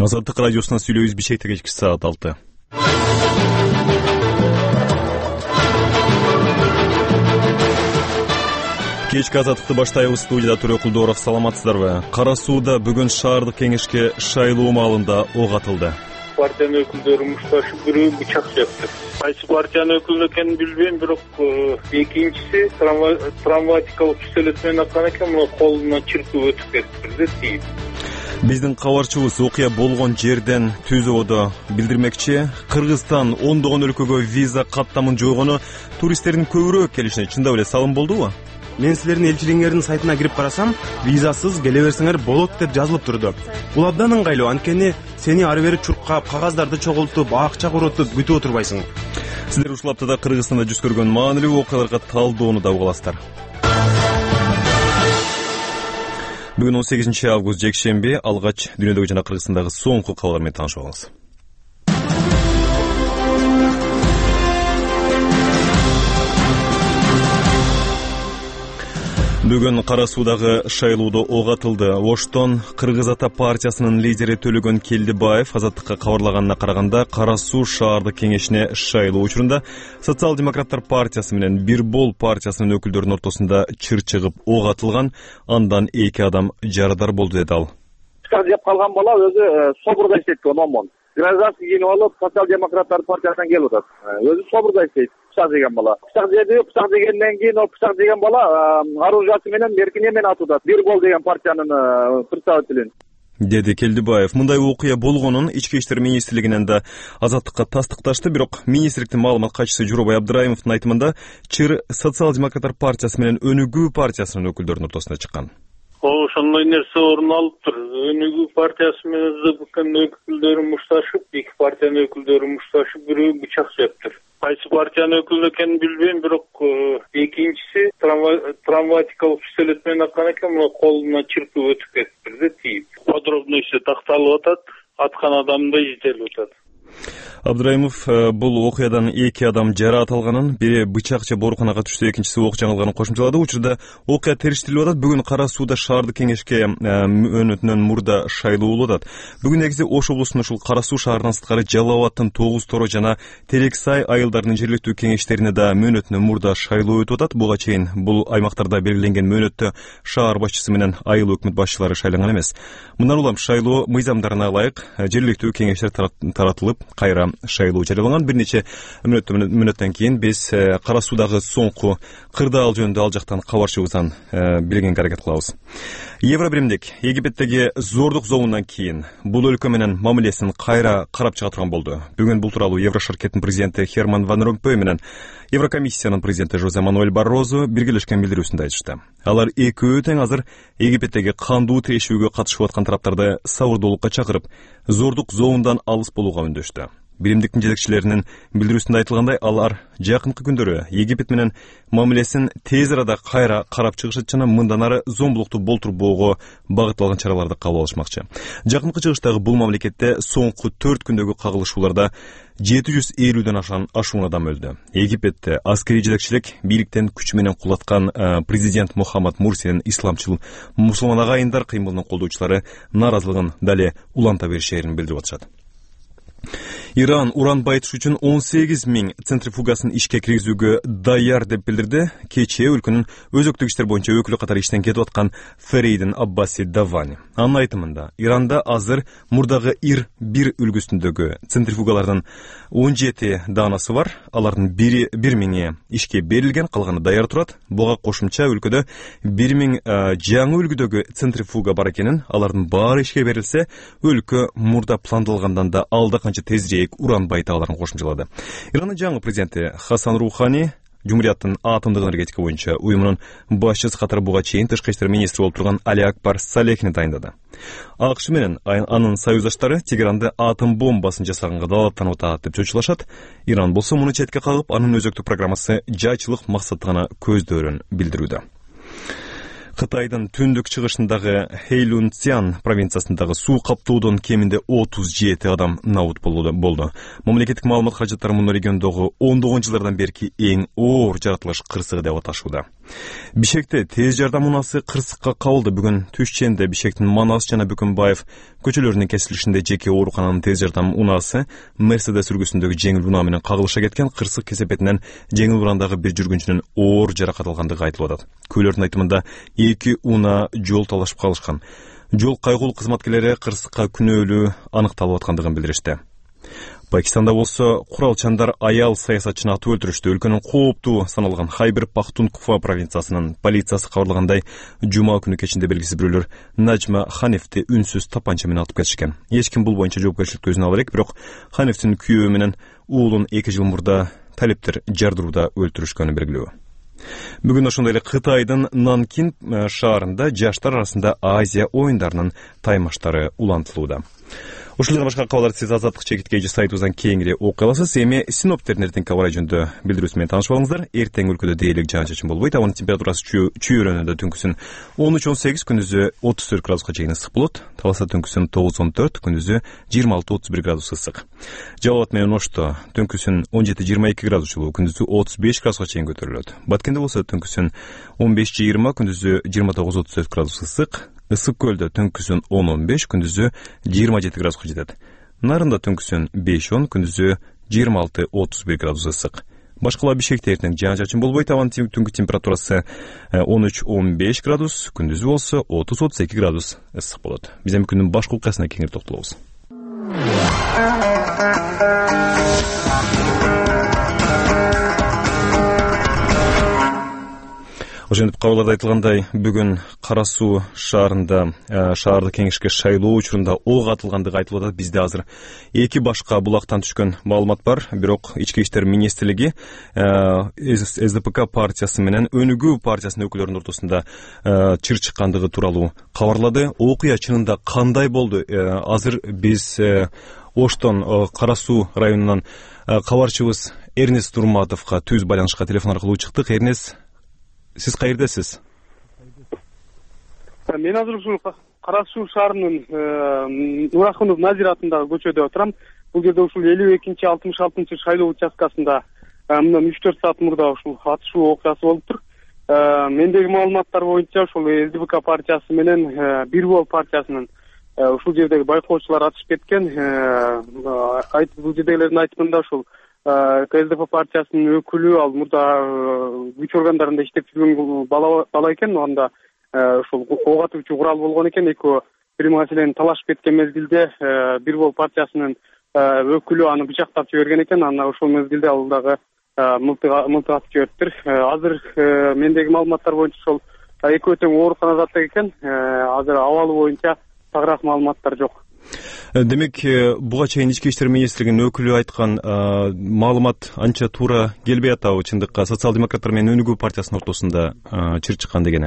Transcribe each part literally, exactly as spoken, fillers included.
Азаттык радиосунан сүйлөйбүз бишекте кечки саат алты. Кечки азаттыкты баштайбыз. Студияда Төрөкүлдөров, саламатсыздарбы? Кара Сууда бүгүн шаардык кеңешке шайлоо маалында ок атылды. Партиянын өкүлдөрү мушташып бирөө бычак жапты. Кайсы партиянын өкүлү экенин билбейм, бирок экинчиси травматикалык күйзөлүш менен акан экен, мына колуна чиркөө өтүп кетти да тийип. Биздин кабарчыбыз окуя болгон жерден түзөөдө билдирмекчи, Кыргызстан ондогон өлкөгө виза каттамын жойгону туристтердин көбүрөөк келишине чындап эле салым болдубу? Мен силердин элчилигиңердин сайтына кирип карасам, визасыз келе берсеңер болот деп жазылып турду. Бул абдан ыңгайлуу, анткени сени ары бери чуркап, кагаздарды чогултуп, акча коротуп күтүп отурбайсың. Силер ушул аптада Кыргызстанда жүз көргөн маанилүү окуяларга талдоону да угаласыздар. Бүгүн он сегизинчи август жекшемби, алгач дүйнөдөгү жана Кыргызстандагы соңку кабарлар менен таанышып алабыз. Бүгүн Кара Суудагы шайлоодо ок атылды. Оштон Кыргыз Ата партиясынын лидери Төлөгөн Келдибаев азаттыкка кабарлаганына караганда, Кара Суу шаардык кеңешине шайлоо учурунда Социал-демократтар партиясы менен Бир Бол партиясынын өкүлдөрүнүн ортосунда чыр чыгып ок атылган, андан эки адам жарадар болду деди ал. Пычак жеп калган бала өзү собурда иштейт, номон. Гражданский кийинип алып, Социал-демократтар партиясынан келип атат. Өзү собурда иштейт. Пычак жеген бала. Пычак жеди, пычак жегенден кийин ол пычак жеген бала оружиясы менен меркине менен атып атат. Бир Бол деген партиянын представителин. Деди Келдибаев. Мындай окуя болгонун Ички иштер министрлигинен да азаттыкка тастыкташты, бирок министрликтин маалымат катчысы Журабай Абдраимовдун айтымында чыр Социал-демократтар партиясы менен Өнүгүү партиясынын өкүлдөрүнүн ортосунда чыккан. Ошондой нерсе орун алыптыр. Өнүгүү партиясы менен ЗБКнын өкүлдөрү мушташып, эки партиянын өкүлдөрү мушташып бирөө бычак жаптыр. Кайсы партиянын өкүлү экенин билбейм, бирок экинчиси травматикалык күйзөлүш менен акан экен, мына колуна чиркөө өтүп кетти да тийип. Подробностью такталып атат, аткан адам да изделип атат. Абдраимов бул окуядан эки адам жараат алганын, бири бычак жеп ооруканага түштү, экинчиси ок жаңылганын кошумчалады. Учурда окуя териштирилип атат. Бүгүн Кара Сууда шаардык кеңешке мөөнөтүнөн мурда шайлоо болуп атат. Бүгүн негизи Ош облусунун ушул Кара Суу шаарынан сырткары Жалал Абадтын Тогуз Торо жана Терек Сай айылдарынын жергиликтүү кеңештерине да мөөнөтүнөн мурда шайлоо өтүп атат. Буга чейин бул аймактарда белгиленген мөөнөттө шаар башчысы менен айыл өкмөт башчылары шайланган эмес. Мындан улам шайлоо мыйзамдарына ылайык жергиликтүү кеңештер таратылып, кайра шайлоо жарыяланган. Бир нече мүнөттөн кийин биз Кара Суудагы соңку кырдаал жөнүндө ал жактан кабарчыбыздан билгенге аракет кылабыз. Евробиримдик Египеттеги зордук зобундан кийин бул өлкө менен мамилесин кайра карап чыга турган болду. Бүгүн бул тууралуу Еврошаркеттин президенти Херман Ван Ромпой менен Еврокомиссиянын президенти Жозе Мануэль Баррозу биргелешкен билдирүүсүндө айтышты. Алар экөө тең азыр Египеттеги кандуу тирешүүгө катышып аткан тараптарды сабырдуулукка чакырып, зордук зобундан алыс болууга үндөштү. Биримдиктин жетекчилеринин билдирүүсүндө айтылгандай, алар жакынкы күндөрү Египет менен мамилесин тез арада кайра карап чыгышат жана мындан ары зомбулукту болтурбоого багытталган чараларды кабыл алышмакчы. Жакынкы чыгыштагы бул мамлекетте соңку төрт күндөгү кагылышууларда жети жүз элүүдөн ашкан ашуун адам өлдү. Египетте аскерий жетекчилик бийликтен күч менен кулаткан президент Мухаммад Мурсинин исламчыл мусулман агайындар кыймылынын колдоочулары нааразылыгын дале уланта беришерин билдирип атышат. Иран уран байытыш үчүн он сегиз миң центрифугасын ишке киргизүүгө даяр деп билдирди. Кечээ өлкөнүн өзөктүк иштер боюнча өкүлү катары иштен кетип аткан Ферейдин Аббаси Давани. Анын айтымында, Иранда азыр мурдагы Ир бир үлгүсүндөгү центрифугалардын он жети даанасы бар. Алардын бир миңи ишке берилген, калганы даяр турат. Буга кошумча өлкөдө бир миң жаңы үлгүдөгү центрифуга бар экенин, алардын баары ишке берилсе, өлкө мурда пландалгандан да алда канча тезирээк уран байыта аларын кошумчалады. Иранын жаңы президенти Хасан Рухани Жумурияттын атомдук энергетика боюнча уюмунун башчысы катары буга чейин тышкы иштер министри болуп турган Али Акбар Салехни тайындады. АКШ менен анын союздаштары Тегеранды атом бомбасын жасаганга далаттанып атат деп чочулашат. Иран болсо муну четке кагып, анын өзөктүк программасы жайчылык максатты гана көздөрүн билдирүүдө. Кытайдын түндүк чыгышындагы Хэйлунцзян провинциясындагы суу каптоодон кеминде отуз жети адам набут болду. Мамлекеттик маалымат каражаттары муну региондогу он тогузунчу жылдардан берки эң оор жаратылыш кырсыгы деп аташууда. Бишкекте тез жардам унасы кырсыкка кабылды. Бүгүн түш ченде Бишкектин Манас жана Бүкүнбаев көчөлөрүнүн кесилишинде жеке оорукананын тез жардам унасы Мерседес үлгүсүндөгү жеңил унаа менен кагылыша кеткен. Кырсык кесепетинен жеңил унаандагы бир жүргүнчүнүн оор жаракат алгандыгы айтылып атат. Күйлөрдүн айтымында эки унаа жол талашып калышкан. Жол кайгылуу кызматкерлери кырсыкка күнөөлүү аныкталып аткандыгын билдиришти. Пакистанда болсо куралчандар аял саясатчыны атып өлтүрүштү. Өлкөнүн кооптуу саналган Хайбер Пахтунква провинциясынын полициясы кабарлагандай, жума күнү кечинде белгисиз бирөөлөр Наджма Ханифти үнсүз тапанча менен атып кетишкен. Эч ким бул боюнча жоопкерчиликти өзүнө ала элек, бирок Ханифтин күйөөү менен уулун эки жыл мурда талиптер жардырууда өлтүрүшкөнү белгилүү. Бүгүн ошондой эле Кытайдын Нанкин шаарында жаштар арасында Азия оюндарынын таймаштары улантылууда. Ушул жана башка кабарларды сиз Азаттык чекит кей сайтыбыздан кеңири окуй аласыз. Эми синоптиктердин эртеңки аба ырайы жөнүндө билдирүүсү менен таанышып алыңыздар. Эртең өлкөдө дээрлик жаан-чачын болбойт. Абанын температурасы чүйөрөнүндө түнкүсүн он үч он сегиз, күндүзү отуз төрт градуска чейин ысык болот. Таласа түнкүсүн тогуз он төрт, күндүзү жыйырма алты отуз бир градус ысык. Жалал Абад менен Ошто түнкүсүн он жети жыйырма эки градус жылуу, күндүзү отуз беш градуска чейин көтөрүлөт. Баткенде болсо түнкүсүн он беш жыйырма, күндүзү жыйырма тогуз отуз төрт градус ысык. Ысык көлдө түнкүсүн он он беш, күндүзү жыйырма жети градуска жетет. Нарында түнкүсүн беш он, күндүзү жыйырма алты отуз бир градус ысык. Башкалар Бишкекте эртең жаан-чачын болбойт. Абанын түнкү температурасы он үч он беш градус, күндүзү болсо отуз отуз эки градус ысык болот. Биз эми күндүн башка окуясына кеңири токтолобуз. Ошентип кабарларда айтылгандай, бүгүн Кара Суу шаарында шаардык кеңешке шайлоо учурунда ок атылгандыгы айтылып атат. Бизде азыр эки башка булактан түшкөн маалымат бар. Бирок Ички иштер министрлиги эс дэ пэ ка партиясы менен Өнүгүү партиясынын өкүлдөрүнүн ортосунда чыр чыккандыгы тууралуу кабарлады. Окуя чынында кандай болду? Азыр биз Оштон Кара Суу районунан кабарчыбыз Эрнес Турматовго түз байланышка телефон аркылуу чыктык. Эрнес, сиз каердесиз? Мен азыр ушул Кара Суу шаарынын Нурахунов Назир атындагы көчөдө отурам. Бул жерде ушул элүү экинчи алтымыш алтынчы шайлоо участкасында мындан үч төрт саат мурда ушул атышуу окуясы болуптур. Мендеги маалыматтар боюнча ушул эс дэ пэ ка партиясы менен Бир Бол партиясынын ушул жердеги байкоочулар атышып кеткен. Бул жердегилердин айтымында ушул эс дэ пэ партиясынын өкүлү, ал мурда күч органдарында иштеп жүргөн бала бала экен. Анда ушул ок атуучу курал болгон экен. Экөө бир маселени талашып кеткен мезгилде Бир Бол партиясынын өкүлү аны бычактап жиберген экен. Аны ошол мезгилде ал дагы мылтык атып жибериптир. Азыр мендеги маалыматтар боюнча ошол экөө тең ооруканада экен. Азыр абалы боюнча тагыраак маалыматтар жок. Демек, буга чейин Ички иштер министрлигинин өкүлү айткан маалымат анча туура келбей атабы? Чындыкка социал-демократтар менен Өнүгүү партиясынын ортосунда чыр чыккан дегени.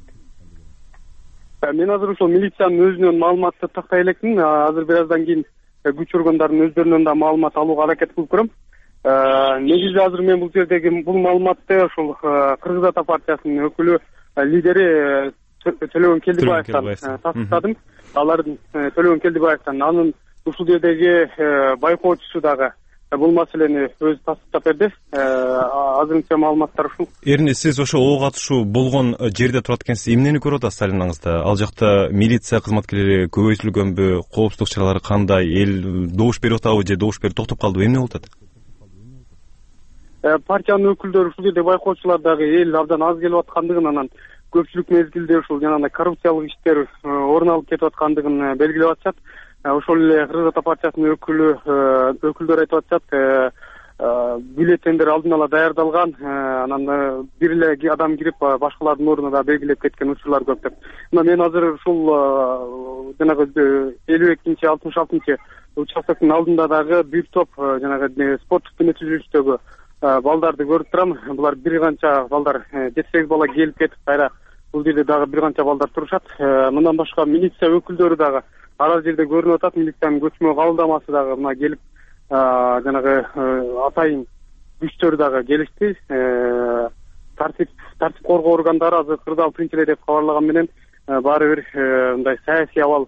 Мен азыр ошол милициянын өзүнөн маалыматты тактай элекмин. Азыр бир аздан кийин күч органдарынын өздөрүнөн да маалымат алууга аракет кылып көрөм. Негизи азыр мен бул жердеги бул маалыматты ошол Кыргыз Ата партиясынын өкүлү, лидери Төлөгөн Келдибаевден тастадым. Алардын Төлөгөн Келдибаевден, анын ушул жердеги байкоочусу дагы бул маселени өзү тастап берди. Азырынча маалыматтар ушул. Эрне, сиз ошо ок атышуу болгон жерде турат экенсиз. Эмнени көрүп атасыз алинаңызда? Ал жакта милиция кызматкерлери көбөйтүлгөнбү? Коопсуздук чаралары кандай? Эл добуш берип атабы же добуш берип токтоп калдыбы? Эмне болуп атат? Партиянын өкүлдөрү ушул жерде байкоочулар дагы эл абдан аз келип аткандыгын, анан көпчүлүк мезгилде ушул жанагындай коррупциялык иштер орун алып кетип аткандыгын белгилеп атышат. Ошол эле Кыргыз Ата партиясынын өкүлү өкүлдөр айтып атышат, бюллетендер алдын ала даярдалган, анан бир эле адам кирип башкалардын ордуна да белгилеп кеткен учурлар көп деп. Мына мен азыр ушул жанагы элүү экинчи алтымыш алтынчы участоктун алдында дагы бир топ жанагы спорттук дене түзүлүштөгү балдарды көрүп турам. Булар бир канча балдар, жети сегиз бала келип кетип, кайра бул жерде дагы бир канча балдар турушат. Мындан башка милиция өкүлдөрү дагы ар жерде көрүнүп атат. Милициянын көчмө кабылдамасы дагы мына келип, жанагы атайын күчтөр дагы келишти. тартип тартип коргоо органдары азыр кырдаал тынч эле деп кабарлаган менен баары бир мындай саясий абал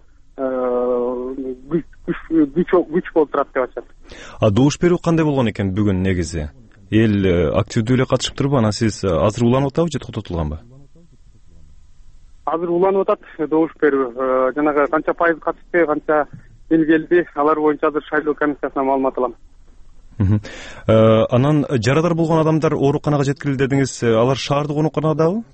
күч күч болуп турат деп атышат. А добуш берүү кандай болгон экен бүгүн негизи? Эл активдүү эле катышыптырбы? Анан сиз азыр уланып атабы же токтотулганбы? Азыр уланып атат добуш берүү. Жанагы канча пайыз катышты, канча эл келди, алар боюнча азыр шайлоо комиссиясына маалымат алам. Анан жарадар болгон адамдар ооруканага жеткирилди дедиңиз. Алар шаардык ооруканадабы?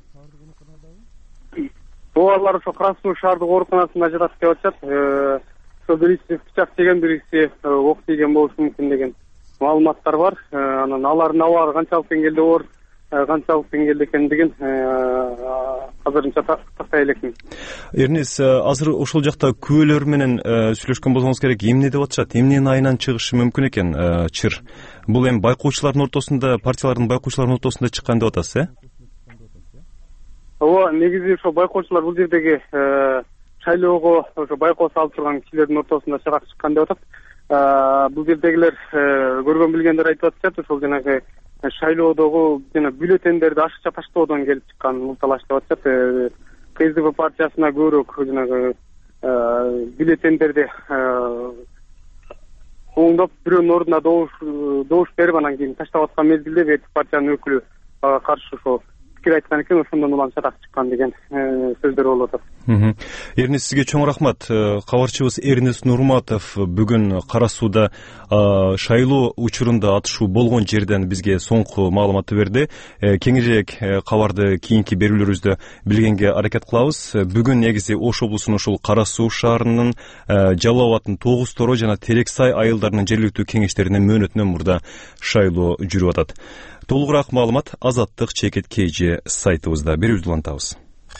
Алар ошо Кара Суу шаардык ооруканасында жатат деп атышат. Ошо бирisi бычак жеген, бирisi ок тийген болушу мүмкүн деген маалыматтар бар. Анан алардын абары канчалык деңгээлде оор, канчалык деңгээлде экендигин азырынча тактай элекмин. Эрнис, азыр ошол жакта күбөлөр менен сүйлөшкөн болсоңуз керек. Эмне деп атышат? Эмненин айынан чыгышы мүмкүн экен чыр? Бул эми байкоочулардын ортосунда, партиялардын байкоочулардын ортосунда чыккан деп атасыз, э? Ооба, негизи ошо байкоочулар бул жердеги шайлоого ошо байкоо салып турган кишилердин ортосунда чыгак чыккан деп атат. Бул жердегилер көргөн билгендер айтып атышат, ошол жанагы шайлоодогу жана бюллетендерди ашыкча таштоодон келип чыккан бул талаш деп атышат. КСДП партиясына көбүрөөк жанагы бюллетендерди оңдоп бирөөнүн ордуна добуш добуш берип анан кийин таштап аткан мезгилде бетик партиянын өкүлү ага каршы ошо пикир айткан экен, ошондон улам чатак чыккан деген сөздөр болуп атат. Эрнис, сизге чоң рахмат. Кабарчыбыз Эрнис Нурматов бүгүн Кара Сууда шайлоо учурунда атышуу болгон жерден бизге соңку маалыматты берди. Кеңирээк кабарды кийинки берүүлөрүбүздө билгенге аракет кылабыз. Бүгүн негизи Ош облусунун ушул Кара Суу шаарынын, Жалал Абадтын Тогуз Торо жана Терек Сай айылдарынын жергиликтүү кеңештеринин мөөнөтүнөн мурда шайлоо жүрүп атат. Толугураак маалымат Азаттык чекит kg сайтыбызда. Берүүбүздү улантабыз.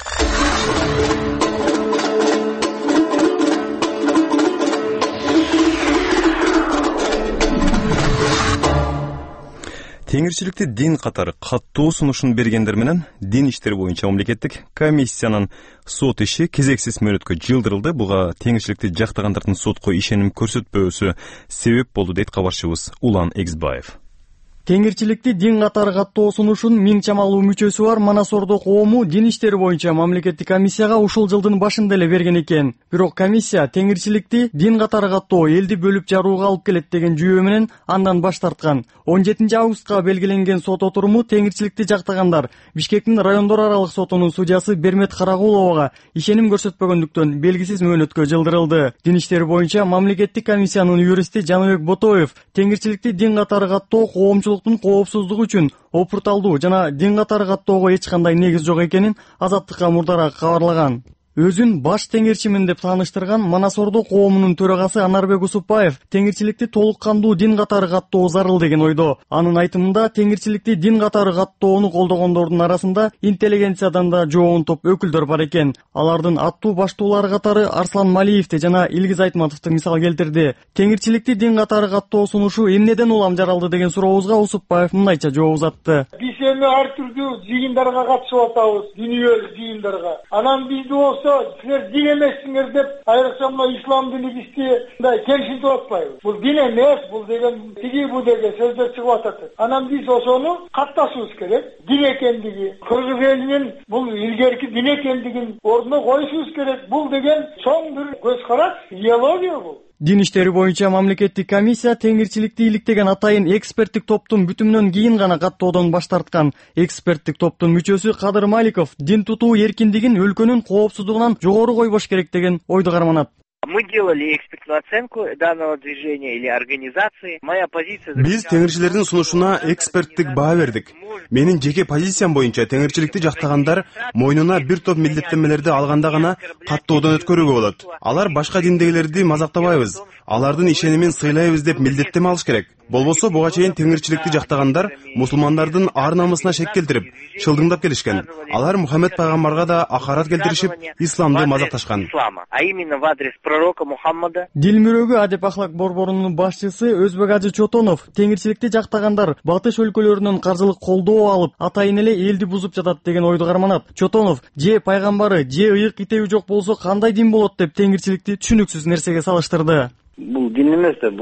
Теңирчиликти дин катары каттуу сунушун бергендер менен дин иштери боюнча мамлекеттик комиссиянын сот иши кезексиз мөөнөткө жылдырылды. Буга теңирчиликти жактагандардын сотко ишеним көрсөтпөөсү себеп болду дейт кабарчыбыз Улан Эксбаев. Теңирчиликти дин катары каттоо сунушун миң чамалуу мүчөсү бар Манасордо коому дин иштери боюнча мамлекеттик комиссияга ушул жылдын башында эле берген экен. Бирок комиссия теңирчиликти дин катары каттоо элди бөлүп жарууга алып келет деген жүйөө менен андан баш тарткан. он жетинчи августка белгиленген сот отуруму теңирчиликти жактагандар Бишкектин райондор аралык сотунун судьясы Бермет Карагуловага ишеним көрсөтпөгөндүктөн белгисиз мөөнөткө жылдырылды. Дин иштери боюнча мамлекеттик комиссиянын юристи Жаныбек Ботоев теңирчиликти дин катары каттоо коомчулуктун коопсуздугу үчүн опурталдуу жана дин катары каттоого эч кандай негиз жок экенин Азаттыкка мурдараак кабарлаган. Өзүн баш теңирчимин деп тааныштырган Манасордо коомунун төрагасы Анарбек Усупбаев теңирчиликти толук кандуу дин катары каттоо зарыл деген ойдо. Анын айтымында теңирчиликти дин катары каттоону колдогондордун арасында интеллигенциядан да жоон топ өкүлдөр бар экен. Алардын аттуу баштуулары катары Арслан Малиевди жана Илгиз Айтматовду мисал келтирди. Теңирчиликти дин катары каттоо сунушу эмнеден улам жаралды деген сурообузга Усупбаев мындайча жооп узатты. Биз эми ар түрдүү жыйындарга катышып атабыз, дүйнөлүк жыйындарга. Анан бизди болсо силер дин эмессиңер деп айрыкча мына ислам дини бизди мындай кемсинтип атпайбы. Бул дин эмес, бул деген тиги бу деген сөздөр чыгып атат. Анан биз ошону катташыбыз керек. Дин экендиги, кыргыз элинин бул илгерки дин экендигин ордуна коюшубуз керек. Бул деген чоң бир көз караш, идеология бул. Дин иштери боюнча мамлекеттик комиссия теңирчиликти иликтеген атайын эксперттик топтун бүтүмүнөн кийин гана каттоодон баш тарткан. Эксперттик топтун мүчөсү Кадыр Маликов дин тутуу эркиндигин өлкөнүн коопсуздугунан жогору койбош керек деген ойду карманат. Мы делали экспертную оценку данного движения или организации. Моя позиция... Биз теңирчилердин сунушуна эксперттик баа бердик. Менин жеке позициям боюнча теңирчиликти жактагандар мойнуна бир топ милдеттенмелерди алганда гана каттоодон өткөрүүгө болот. Алар башка диндегилерди мазактабайбыз, алардын ишенимин сыйлайбыз деп милдеттеме алыш керек. Болбосо буга чейин теңирчиликти жактагандар мусулмандардын ар намысына шек келтирип, шылдыңдап келишкен. Алар Мухаммед пайгамбарга да акарат келтиришип, исламды мазакташкан. А именно в адрес пророка Мухаммада. Дил мөрөгү Адеп ахлак борборунун башчысы Өзбек Ажы Чотонов теңирчиликти жактагандар батыш өлкөлөрүнөн каржылык колдоо алып, атайын эле элди бузуп жатат деген ойду карманат. Чотонов же пайгамбары, же ыйык итеби жок болсо кандай дин болот деп теңирчиликти түшүнүксүз нерсеге салыштырды. Бул дин эмес да, бул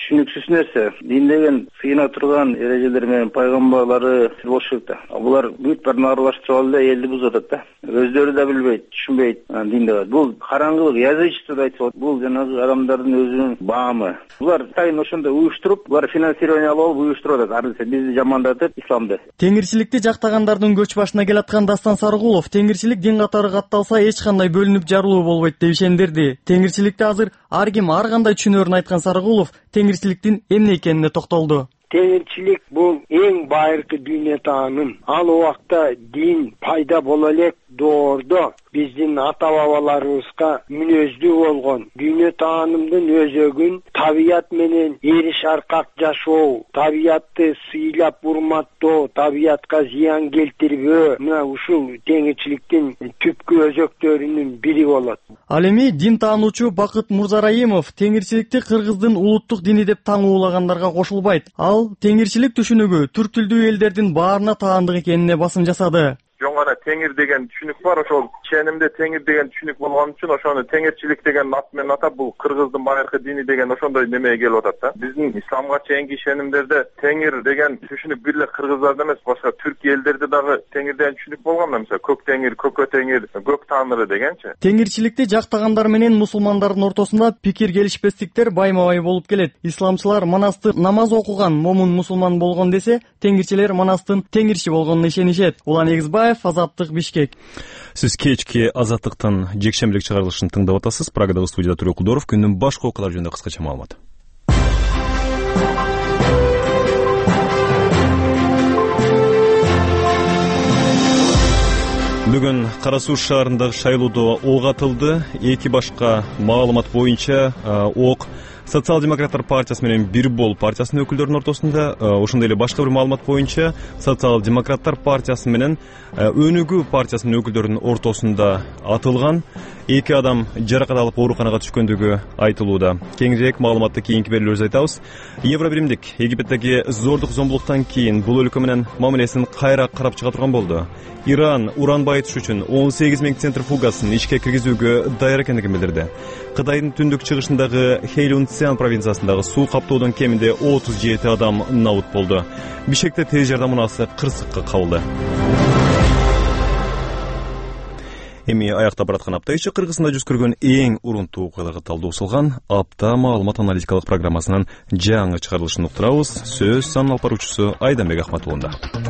түшүнүксүз нерсе. Дин деген сыйына турган эрежелер менен пайгамбарлары болуш керек да. Булар бүт барын аралаштырып алып эле элди бузуп атат да. Өздөрү да билбейт, түшүнбейт динди. Бул караңгылык, язычество деп айтсак, бул жанагы адамдардын өзүнүн баамы. Булар сайын ошондой уюштуруп, булар финансирование алып уюштуруп атат. Ар нерсе бизди жамандатып, исламды. Теңирчиликти жактагандардын көч башына келаткан Дастан Сарыгулов теңирчилик дин катары катталса эч кандай бөлүнүп жарылуу болбойт деп ишендирди. Теңирчиликти азыр ар ким ар кандай түшүнөрүн айткан Сарыгулов теңирчиликтин эмне экенине токтолду. Теңирчилик бул эң байыркы дүйнө тааным. Ал убакта дин пайда боло элек доордо биздин ата бабаларыбызга мүнөздүү болгон дүйнө таанымдын өзөгүн табият менен эриş аркак жашоо, табиятты сыйлап урматтоо, табиятка зыян келтирбөө, мына ушул теңирчиликтин түпкү өзөктөрүнүн бири болот. Ал эми дин таануучу Бакыт Мурзарайымов теңирчиликти кыргыздын улуттук дини деп таңуулагандарга кошулбайт. Ал теңирчилик түшүнүгү түрк тилдүү элдердин баарына таандык экенине басым жасады. Жөн гана теңир деген түшүнүк бар. Ошол ченемде теңир деген түшүнүк болгон үчүн ошону теңирчилик деген ат менен атап, бул кыргыздын байыркы дини деген ошондой немеге келип атат да. Биздин исламга чейинки ишенимдерде теңир деген түшүнүк бир эле кыргыздарда эмес, башка түрк элдерде дагы теңир деген түшүнүк болгон. Мисалы көк теңир, көкө теңир, көк таңыры дегенчи. Теңирчиликти жактагандар менен мусулмандардын ортосунда пикир келишпестиктер байма-бай болуп келет. Исламчылар Манасты намаз окуган момун мусулман болгон десе, теңирчилер Манастын теңирчи болгонуна ишенишет. Улан Эгизбаев, Азаттык, Бишкек. Сиз кечки Азаттыктан жекшембилик чыгарылышын тыңдап атасыз. Прагадагы студияда Тургул Кулдоров. Күндүн башка окуялары жөнүндө кыскача маалымат. Бүгүн Кара Суу шаарындагы шайлоодо ок атылды. Эки башка маалымат боюнча ок Социал-демократтар партиясы менен Бир Бол партиясынын өкүлдөрүнүн ортосунда, ошондой эле башка бир маалымат боюнча Социал-демократтар партиясы менен Өнүгүү партиясынын өкүлдөрүнүн ортосунда атылган. Эки адам жаракат алып ооруканага түшкөндүгү айтылууда. Кеңирээк маалыматты кийинки берүүлөрүбүздө айтабыз. Евробиримдик Египеттеги зордук зомбулуктан кийин бул өлкө менен мамилесин кайра карап чыга турган болду. Иран уран байытыш үчүн он сегиз миң центрифугасын ишке киргизүүгө даяр экендигин билдирди. Кытайдын түндүк чыгышындагы Хэйлунцзян провинциясындагы суу каптоодон кеминде отуз жети адам набут болду. Бишкекте тез жардам унаасы кырсыкка кабылды. Эми аякта бараткан апта ичи Кыргызстанда жүз көргөн эң урунтуу окуяларга талдоо жасалган апта маалымат аналитикалык программасынын жаңы чыгарылышын уктурабыз. Сөз санын алып баруучусу Айданбек Ахматуллунда.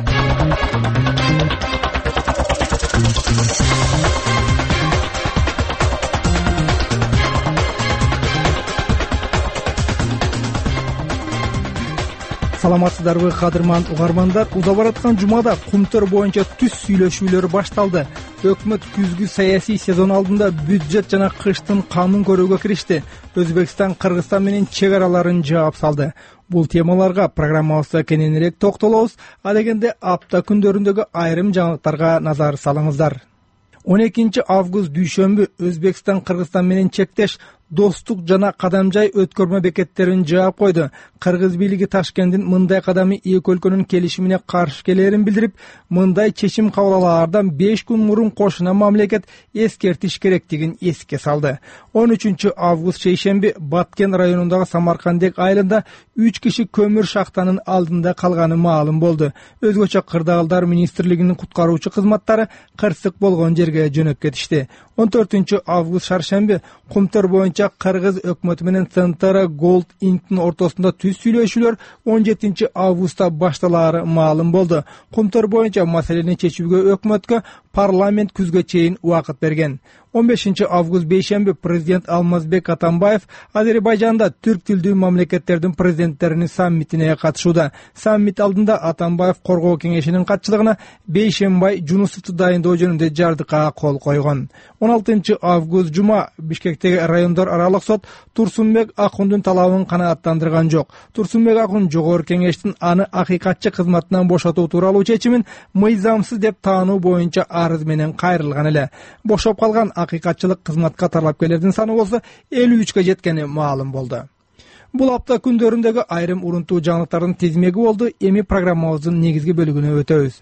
Саламатсыздарбы кадырман угармандар, уза бараткан жумада кумтөр боюнча түз сүйлөшүүлөр башталды. Өкмөт күзгү саясий сезон алдында бюджет жана кыштын камын көрүүгө киришти. Өзбекстан Кыргызстан менен чек араларын жаап салды. Бул темаларга программабызда кененирээк токтолобуз. А дегенде апта күндөрүндөгү айрым жаңылыктарга назар салыңыздар. он экинчи август дүйшөмбү Өзбекстан Кыргызстан менен чектеш достук жана кадамжай өткөрмө бекеттерин жаап койду. Кыргыз бийлиги Ташкенттин мындай кадамы эки өлкөнүн келишимине каршы келерин билдирип, мындай чечим кабыл алаардан беш күн мурун кошуна мамлекет эскертиш керектигин эске салды. он үчүнчү август шейшемби Баткен районундагы Самаркандек айылында үч киши көмүр шахтанын алдында калганы маалым болду. Өзгөчө Кырдаалдар министрлигинин куткаруучу кызматтары кырсык болгон жерге жөнөп кетишти. он төртүнчү август шаршемби кумтөр боюнча Кыргыз өкмөтү менен Центара Голд Инктин ортосунда түз сүйлөшүүлөр он жетинчи августта башталаары маалым болду. Кумтөр боюнча маселени чечүүгө өкмөткө парламент күзгө чейин убакыт берген. он бешинчи август бейшемби президент Алмазбек Атамбаев Азербайжанда түрк тилдүү мамлекеттердин президенттеринин саммитине катышууда. Саммит алдында Атамбаев коргоо кеңешинин катчылыгына Бейшембай Жунусовду дайындоо жөнүндө жардыкка кол койгон. он алтынчы август жума Бишкектеги райондор аралык сот Турсунбек Акундун талабын канааттандырган жок. Турсунбек Акун жогорку кеңештин аны акыйкатчы кызматынан бошотуу тууралуу чечимин мыйзамсыз деп таануу боюнча арыз менен кайрылган эле. Бошоп калган акыйкатчылык кызматка талапкерлердин саны болсо элүү үчкө жеткени маалым болду. Бул апта күндөрүндөгү айрым урунтуу жаңылыктардын тизмеги болду. Эми программабыздын негизги бөлүгүнө өтөбүз.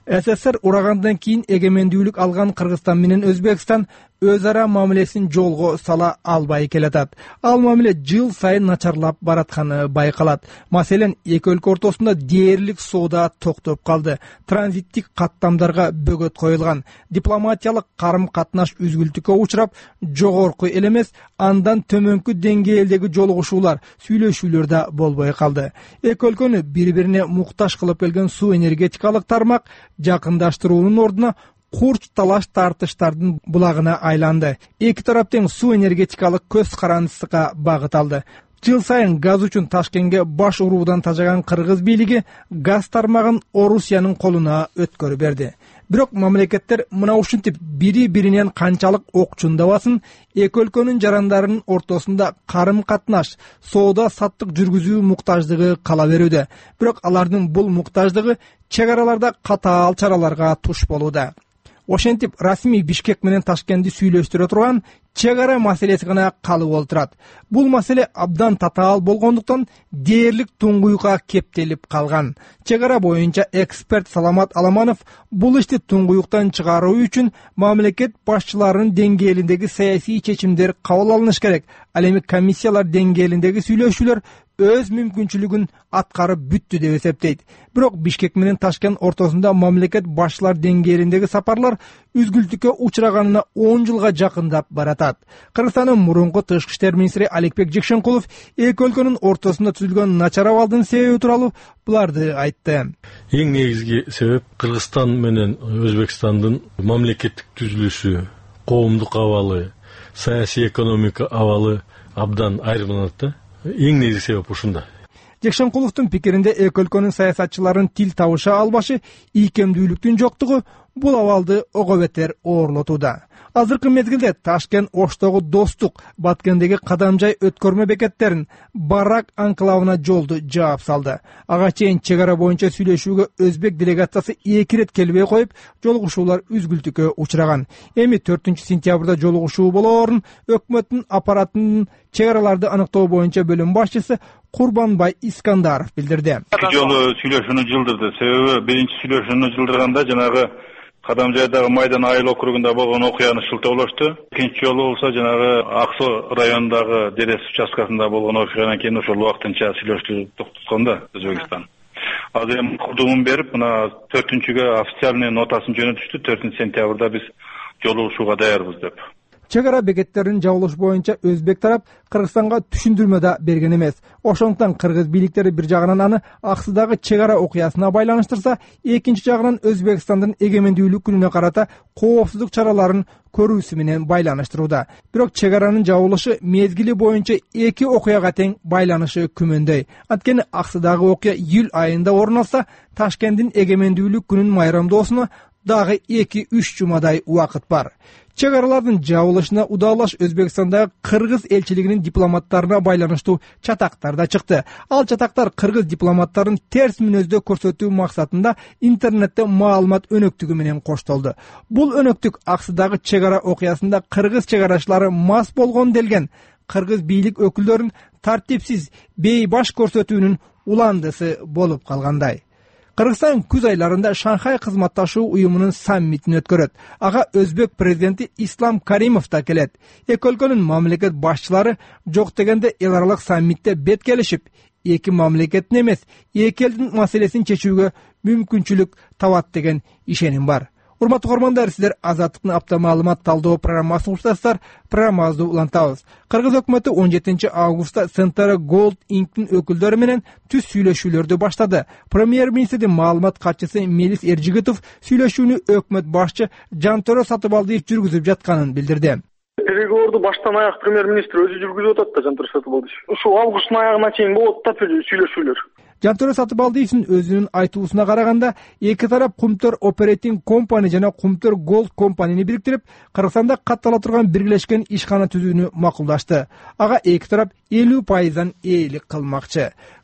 СССР урагандан кийин эгемендүүлүк алган Кыргызстан менен Өзбекстан өз ара мамилесин жолго сала албай келатат. Ал мамиле жыл сайын начарлап баратканы байкалат. Маселен, эки өлкө ортосунда дээрлик соода токтоп калды. Транзиттик каттамдарга бөгөт коюлган. Дипломатиялык карым-катнаш үзгүлтүккө учурап, жогорку эле эмес, андан төмөнкү деңгээлдеги жолугушуулар, сүйлөшүүлөр да болбой калды. Эки өлкөнү бири-бирине муктаж кылып келген суу энергетикалык тармак жакындаштыруунун ордуна курч талаш тартыштардын булагына айланды. Эки тарап тең суу энергетикалык көз карандысына багыт алды. Жыл сайын газ үчүн Ташкентке баш уруудан тажаган кыргыз бийлиги газ тармагын Орусиянын колуна өткөрүп берди. Бирок мамлекеттер мына ушинтип бири-биринен канчалык окчундабасын, эки өлкөнүн жарандарынын ортосунда карым-катнаш, соода саттык жүргүзүү муктаждыгы кала берүүдө. Бирок алардын бул муктаждыгы чек араларда катаал чараларга туш болууда. Ошентип расмий Бишкек менен Ташкентти сүйлөштүрө турган чек ара маселеси гана калып олтурат. Бул маселе абдан татаал болгондуктан дээрлик туңгуюкка кептелип калган. Чек ара боюнча эксперт Саламат Аламанов бул ишти туңгуюктан чыгаруу үчүн мамлекет башчыларынын деңгээлиндеги саясий чечимдер кабыл алыныш керек. Ал эми комиссиялар деңгээлиндеги сүйлөшүүлөр өз мүмкүнчүлүгүн аткарып бүттү деп эсептейт. Бирок Бишкек менен Ташкент ортосунда мамлекет башчылар деңгээлиндеги сапарлар үзгүлтүккө учураганына он жылга жакындап баратат. Кыргызстандын мурунку тышкы иштер министри Аликбек Жекшенкулов эки өлкөнүн ортосунда түзүлгөн начар абалдын себеби тууралуу буларды айтты. Эң негизги себеп Кыргызстан менен Өзбекстандын мамлекеттик түзүлүшү, коомдук абалы, саясий экономика абалы абдан айырмаланат да. Эң негизги себеп ушунда. Жекшенкуловдун пикиринде эки өлкөнүн саясатчыларын тил табыша албашы, ийкемдүүлүктүн жоктугу бул абалды ого бетер оорлотууда. Азыркы мезгилде Ташкент Оштогу достук, Баткендеги Кадамжай өткөрмө бекеттерин, Барак анклавына жолду жаап салды. Ага чейин чек ара боюнча сүйлөшүүгө Өзбек делегациясы эки ирет келбей коюп, жолугушуулар үзгүлтүккө учураган. Эми төртүнчү сентябрда жолугушуу болоорун өкмөттүн аппаратынын чек араларды аныктоо боюнча бөлүм башчысы Курбанбай Искандаров билдирди. Эки жолу сүйлөшүүнү жылдырды. Себеби биринчи сүйлөшүүнү жылдырганда жанагы Кадамжайдагы Майдан айыл округунда болгон окуяны шылтоолошту. Экинчи жолу болсо жанагы Аксу районундагы Дерес участкасында болгон окуядан кийин ошол убактынча сүйлөшүүнү токтоткон да Өзбекстан. Азыр эми курдугун берип, мына төртүнчүгө официальный нотасын жөнөтүштү. төртүнчү сентябрда биз жолугушууга даярбыз деп. Чек ара бекеттерин жабылыш боюнча Өзбек тарап Кыргызстанга түшүндүрмө да берген эмес. Ошондуктан кыргыз бийликтери бир жагынан аны Аксыдагы чек ара окуясына байланыштырса, экинчи жагынан Өзбекстандын эгемендүүлүк күнүнө карата коопсуздук чараларын көрүүсү менен байланыштырууда. Бирок чек аранын жабылышы мезгили боюнча эки окуяга тең байланышы күмөндөй. Анткени Аксыдагы окуя июль айында орун алса, Ташкенттин эгемендүүлүк күнүн майрамдоосуна дагы эки үч жумадай убакыт бар. Чек аралардын жабылышына удаалаш Өзбекстандагы кыргыз элчилигинин дипломаттарына байланыштуу чатактар да чыкты. Ал чатактар кыргыз дипломаттарын терс мүнөздө көрсөтүү максатында интернетте маалымат өнөктүгү менен коштолду. Бул өнөктүк Аксыдагы чек ара окуясында кыргыз чек арачылары мас болгон делген кыргыз бийлик өкүлдөрүн тартипсиз бейбаш көрсөтүүнүн уландысы болуп калгандай. Кыргызстан күз айларында Шанхай кызматташуу уюмунун саммитин өткөрөт. Ага Өзбек президенти Ислам Каримов да келет. Эки өлкөнүн мамлекет башчылары жок дегенде эл аралык саммитте бет келишип, эки мамлекеттин эмес, эки элдин маселесин чечүүгө мүмкүнчүлүк табат деген ишеним бар. Урматтуу көрөрмандар, сиздер Азаттыктын апта маалымат талдоо программасын уктасыздар. Программабызды улантабыз. Кыргыз өкмөтү он жетинчи августта Center Gold Inc-тин өкүлдөрү менен түз сүйлөшүүлөрдү баштады. Премьер-министрдин маалымат катчысы Мелис Эржигитов сүйлөшүүнү өкмөт башчы Жантөрө Сатыбалдиев жүргүзүп жатканын билдирди. Переговорду баштан аяк премьер-министр өзү жүргүзүп атат да, Жантөрө Сатыбалдиев. Ушу августтун аягына чейин болот да сүйлөшүүлөр. Жантөрө Сатыбалдиевдин өзүнүн айтуусуна караганда, эки тарап Кумтөр Operating Company жана Кумтөр Gold Company'ни бириктирип, Кыргызстанда каттала турган биргелешкен ишкана түзүүнү макулдашты. Ага эки тарап элүү пайыздан ээлик кылмакчы.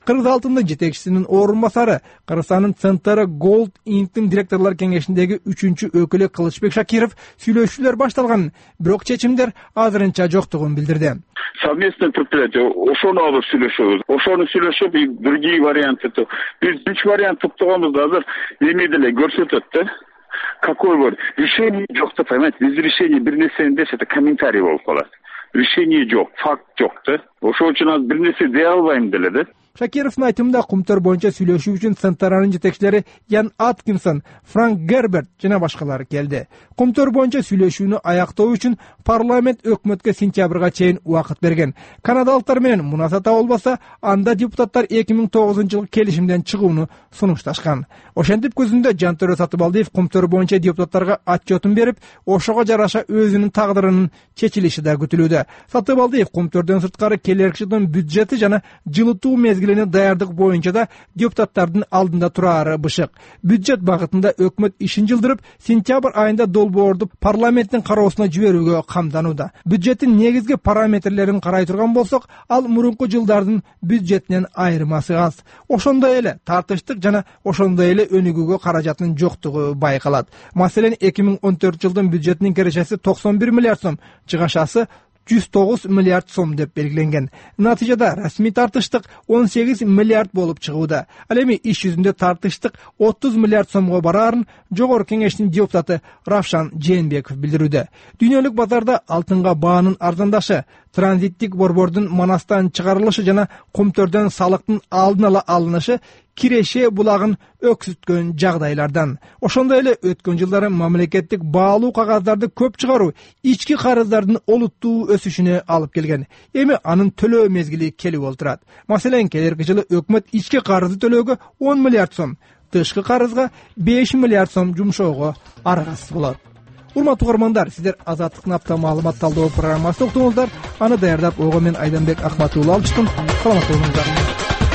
Кыргыз алтындын жетекчисинин орун басары, Кыргызстандын Центр Gold Inc'тин директорлор кеңешиндеги үчүнчү өкүлү Кылычбек Шакиров сүйлөшүүлөр башталганын, бирок чечимдер азырынча жоктугун билдирди. Совместное предприятие, ошону алып сүйлөшөбүз. Ошону сүйлөшүп, другие варианты. Биз үч вариант топтогонбуз, азыр эми деле көрсөтөт да. Какой вот решение жок, понимаете? Без решения бир нерсени десе, это комментарий болуп калат. Решение жок, факт жок да. Ошол үчүн аз бир нерсе дей албайм деле да. Шакировдун айтымында кумтөр боюнча сүйлөшүү үчүн Центранын жетекчилери Ян Аткинсон, Франк Герберт жана башкалары келди. Кумтөр боюнча сүйлөшүүнү аяктоо үчүн парламент өкмөткө сентябрга чейин убакыт берген. Канадалыктар менен мунасата болбосо, анда депутаттар эки миң тогузунчу жылы келишимден чыгууну сунушташкан. Ошентип көзүндө Жантөрө Сатыбалдиев кумтөр боюнча депутаттарга отчетун берип, ошого жараша өзүнүн тагдырынын чечилиши да күтүлүүдө. Сатыбалдиев кумтөрдөн сырткары келерки жылдын бюджети жана жылытуу мезгили даярдык боюнча да депутаттардын алдында турары бышык. Бюджет багытында өкмөт ишин жылдырып, сентябрь айында долбоорду парламенттин кароосуна жиберүүгө камданууда. Бюджеттин негизги параметрлерин карай турган болсок, ал мурунку жылдардын бюджетинен айырмасы аз. Ошондой эле тартыштык жана ошондой эле өнүгүүгө каражаттын жоктугу байкалат. Маселен, эки миң он төртүнчү жылдын бюджетинин кирешеси токсон бир миллиард сом, чыгашасы жүз тогуз миллиард сом деп белгиленген. Натыйжада расмий тартыштык он сегиз миллиард болуп чыгууда. Ал эми иш жүзүндө тартыштык отуз миллиард сомго бараарын Жогорку Кеңештин депутаты Равшан Жээнбеков билдирүүдө. Дүйнөлүк базарда алтынга баанын арзандашы, транзиттик борбордун Манастан чыгарылышы жана кумтөрдөн салыктын алдын ала алынышы Киреше булагын өксүткөн жагдайлардан. Ошондой эле өткөн жылдары мамлекеттик баалуу кагаздарды көп чыгаруу ички карыздардын олуттуу өсүшүнө алып келген. Эми анын төлөө мезгили келип олтурат. Маселен, келерки жылы өкмөт ички карызды төлөөгө он миллиард сом, тышкы карызга беш миллиард сом жумшоого аргасыз болот. Урматтуу угармандар, сиздер Азаттыктын апта маалымат талдоо программасын уктуңуздар. Аны даярдап ого мен Айданбек Акматуулу алыштым. Саламат болуңуздар.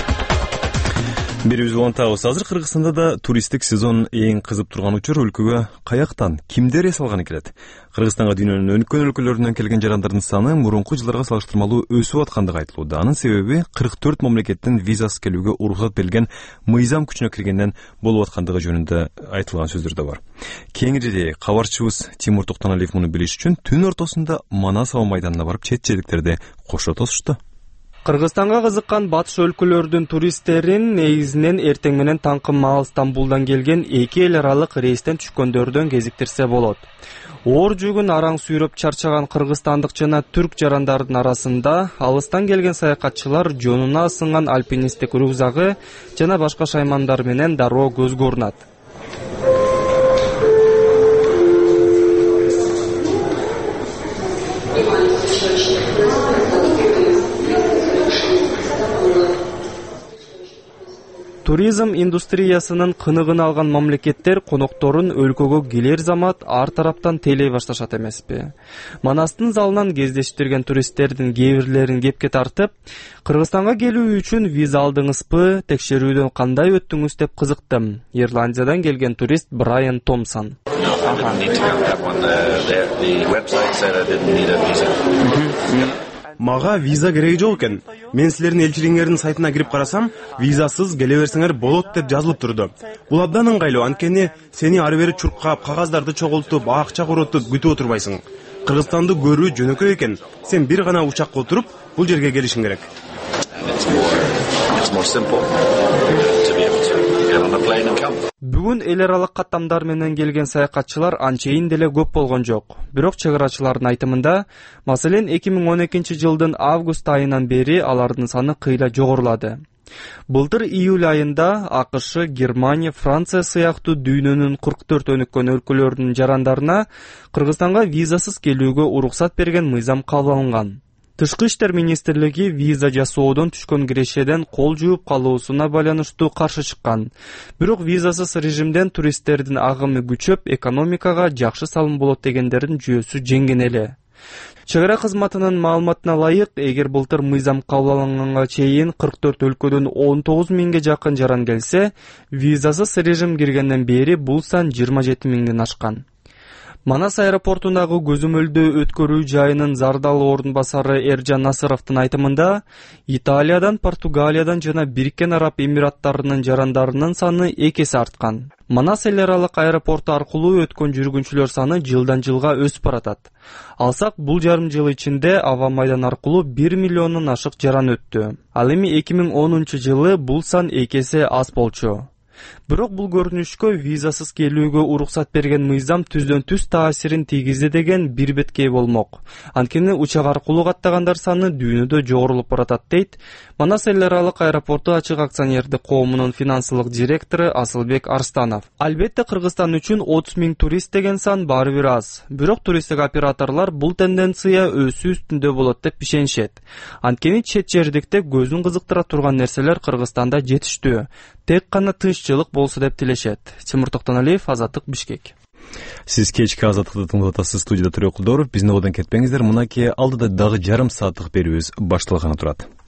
Бирибиз улантабыз. Азыр Кыргызстанда да туристтик сезон эң кызып турган учур. Өлкөгө каяктан, кимдер эс алганы келет? Кыргызстанга дүйнөнүн өнүккөн өлкөлөрүнөн келген жарандардын саны мурунку жылдарга салыштырмалуу өсүп аткандыгы айтылууда. Анын себеби кырк төрт мамлекеттин визасыз келүүгө уруксат берилген мыйзам күчүнө киргенден болуп аткандыгы жөнүндө айтылган сөздөр да бар. Кеңири кабарчыбыз Тимур Токтоналиев муну билиш үчүн түн ортосунда Манас аба майданына барып чет жердиктерди кошо тосушту. Кыргызстанга кызыккан батыш өлкөлөрдүн туристтерин негизинен эртең менен таңкы маал Стамбулдан келген эки эл аралык рейстен түшкөндөрдөн кезиктирсе болот. Оор жүгүн араң сүйрөп чарчаган кыргызстандык жана түрк жарандардын арасында алыстан келген саякатчылар жонуна асынган альпинисттик рюкзагы жана башка шаймандар менен дароо көзгө урунат. Туризм индустриясынын кыныгын алган мамлекеттер конокторун өлкөгө келер замат ар тараптан тейлей башташат эмеспи? Манастын залынан кездештирген туристтердин кээ бирлерин кепке тартып, Кыргызстанга келүү үчүн виза алдыңызбы, текшерүүдөн кандай өттүңүз деп кызыктым. Ирландиядан келген турист Брайан Томсон. Мага виза кереги жок экен. Мен силердин элчилигиңердин сайтына кирип карасам, визасыз келе берсеңер болот деп жазылып турду. Бул абдан ыңгайлуу, анткени сени ары бери чуркап, кагаздарды чогултуп, акча коротуп күтүп отурбайсың. Кыргызстанды көрүү жөнөкөй экен. Сен бир гана учакка отуруп, бул жерге келишиң керек. Бүгүн эл аралык каттамдар менен келген саякатчылар анчейин деле көп болгон жок. Бирок чыгарачылардын айтымында, маселен эки миң он экинчи жылдын август айынан бери алардын саны кыйла жогорулады. Былтыр июль айында АКШ, Германия, Франция сыяктуу дүйнөнүн кырк төрт өнүккөн өлкөлөрүнүн жарандарына Кыргызстанга визасыз келүүгө уруксат берген мыйзам кабыл алынган. Тышкы иштер министрлиги виза жасоодон түшкөн кирешеден кол жууп калуусуна байланыштуу каршы чыккан. Бирок визасыз режимден туристтердин агымы күчөп, экономикага жакшы салым болот дегендердин жүйөсү жеңген эле. Чек ара кызматынын маалыматына ылайык, эгер былтыр мыйзам кабыл алынганга чейин кырк төрт өлкөдөн он тогуз миңге жакын жаран келсе, визасыз режим киргенден бери бул сан жыйырма жети миңден ашкан. Манас аэропортундагы көзөмөлдөө өткөрүү жайынын зардалуу орун басары Эржан Насыровдун айтымында, Италиядан, Португалиядан жана Бириккен Араб Эмираттарынын жарандарынын саны эки эсе арткан. Манас эл аралык аэропорту аркылуу өткөн жүргүнчүлөр саны жылдан жылга өсүп баратат. Алсак, бул жарым жыл ичинде аба майдан аркылуу бир миллиондон ашык жаран өттү. Ал эми эки миң онунчу жылы бул сан эки эсе аз болчу. Бирок бул көрүнүшкө визасыз келүүгө уруксат берген мыйзам түздөн түз таасирин тийгизди деген бир беткей болмок. Анткени учак аркылуу каттагандар саны дүйнөдө жогорулуп баратат дейт Манас эл аралык аэропорту ачык акционердик коомунун финансылык директору Асылбек Арстанов. Албетте, Кыргызстан үчүн отуз миң турист деген сан баары бир аз. Бирок туристтик операторлор бул тенденция өсүү үстүндө болот деп ишенишет. Анткени чет жердикте көзүн кызыктыра турган нерселер Кыргызстанда жетиштүү. Тек гана тынччылык болсо деп тилешет. Тимур Токтоналиев, Азаттык, Бишкек. Сиз кечки Азаттыкты тыңдап атасыз. Студияда Төрөкулдоров. Биздин одон кетпеңиздер. Мынакей алдыда дагы жарым сааттык берүүбүз башталганы турат.